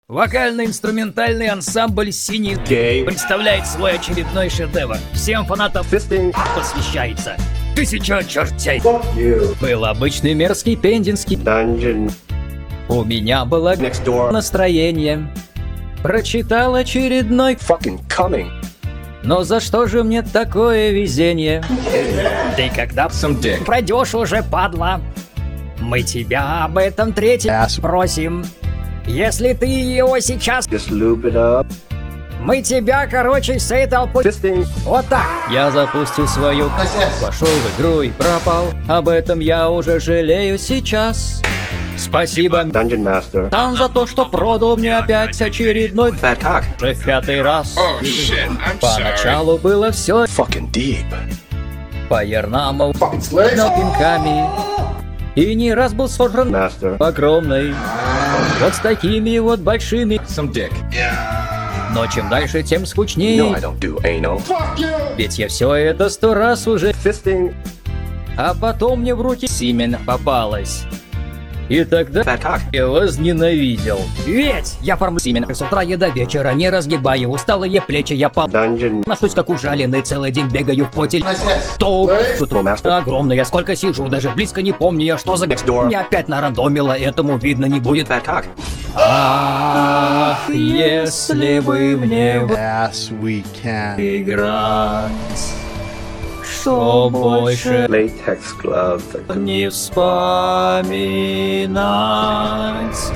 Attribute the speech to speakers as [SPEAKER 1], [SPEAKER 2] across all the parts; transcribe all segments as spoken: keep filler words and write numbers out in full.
[SPEAKER 1] Вокально-инструментальный ансамбль «Синий»
[SPEAKER 2] Gay.
[SPEAKER 1] представляет свой очередной шедевр. Всем фанатам
[SPEAKER 2] Fisting.
[SPEAKER 1] посвящается. Тысяча чертей.
[SPEAKER 2] Fuck you.
[SPEAKER 1] Был обычный мерзкий пендинский.
[SPEAKER 2] Dungeon.
[SPEAKER 1] У меня было
[SPEAKER 2] Next door.
[SPEAKER 1] настроение. Прочитал очередной.
[SPEAKER 2] Fucking coming.
[SPEAKER 1] Но за что же мне такое везение? Ты когда
[SPEAKER 2] Some dick.
[SPEAKER 1] пройдешь уже, падла, мы тебя об этом третий
[SPEAKER 2] Ass.
[SPEAKER 1] просим. Если ты его сейчас,
[SPEAKER 2] Just loop it up.
[SPEAKER 1] мы тебя, короче, всей толпой.
[SPEAKER 2] Fisting.
[SPEAKER 1] Вот так. Я запустил свою, пошел в игру и пропал. Об этом я уже жалею сейчас. Спасибо,
[SPEAKER 2] Dungeon Master.
[SPEAKER 1] там, за то, что продал мне опять очередной
[SPEAKER 2] Fat cock.
[SPEAKER 1] уже в пятый раз.
[SPEAKER 3] Oh shit, I'm sorry.
[SPEAKER 1] Поначалу было все
[SPEAKER 2] Fucking deep.
[SPEAKER 1] по ярнаму,
[SPEAKER 2] Fucking slay.
[SPEAKER 1] но пинками. И не раз был сожран
[SPEAKER 2] Master.
[SPEAKER 1] огромный. Вот с такими вот большими.
[SPEAKER 2] Some dick.
[SPEAKER 1] Но чем дальше, тем
[SPEAKER 2] No,
[SPEAKER 1] скучнее.
[SPEAKER 2] I don't do anal.
[SPEAKER 1] Ведь я все это сто раз уже.
[SPEAKER 2] Fisting.
[SPEAKER 1] А потом мне в руки семя попалось. И тогда
[SPEAKER 2] Fat cock.
[SPEAKER 1] я возненавидел. Ведь я фармлю семя с утра и до вечера, не разгибаю усталые плечи, я по...
[SPEAKER 2] Dungeon.
[SPEAKER 1] Ношусь как ужаленный, целый день бегаю в поте. То
[SPEAKER 2] Football Master.
[SPEAKER 1] огромное, я сколько сижу, даже близко не помню я, что за...
[SPEAKER 2] Next door.
[SPEAKER 1] Мне опять нарандомило, этому видно не будет.
[SPEAKER 2] Fat cock.
[SPEAKER 1] Ах, если бы мне в
[SPEAKER 4] Yes, we can.
[SPEAKER 1] играть, что больше
[SPEAKER 2] Latex gloves.
[SPEAKER 1] не вспоминать.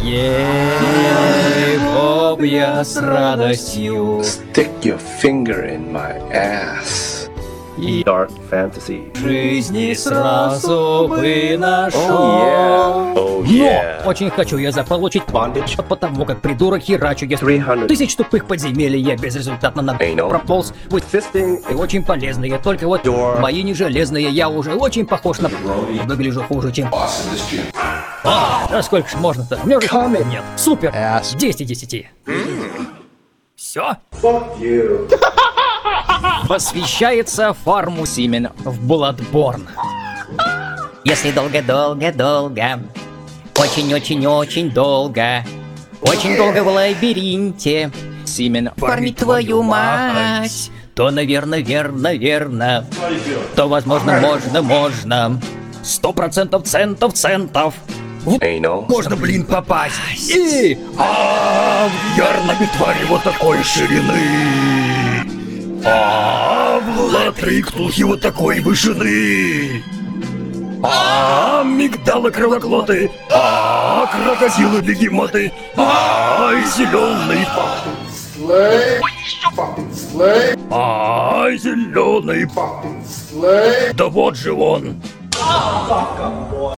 [SPEAKER 1] Его б я с радостью
[SPEAKER 2] Stick your finger in my ass.
[SPEAKER 1] и
[SPEAKER 2] Dark fantasy.
[SPEAKER 1] жизни сразу бы нашел.
[SPEAKER 2] Oh yeah.
[SPEAKER 1] Но очень хочу я заполучить
[SPEAKER 2] Bondage.
[SPEAKER 1] потому как придурок херачу я
[SPEAKER 2] триста.
[SPEAKER 1] тысяч тупых подземелий я безрезультатно на
[SPEAKER 2] Anal.
[SPEAKER 1] прополз. Будь
[SPEAKER 2] Fisting.
[SPEAKER 1] и очень полезные, только вот
[SPEAKER 2] Door.
[SPEAKER 1] мои не железные, я уже очень похож на... Выгляжу хуже, чем... А, а сколько ж можно-то? Мне уже нет. Супер!
[SPEAKER 4] Ass.
[SPEAKER 1] десять из десяти. Все?
[SPEAKER 2] Fuck you.
[SPEAKER 1] Посвящается фарму семен в Bloodborne. Если долго-долго-долго, очень-очень-очень долго, очень долго в лабиринте семен фармить твою мать, то, наверное, верно, верно, то, возможно, можно, можно, сто процентов центов центов.
[SPEAKER 2] Anal.
[SPEAKER 1] Можно, блин, попасть. И... А, в ярной твари вот такой ширины. А, в латриктухе вот такой вышины. А, мигдалы кровоглоты. А, крокодилы бегемоты. А, зеленый А, зеленый Да вот же он.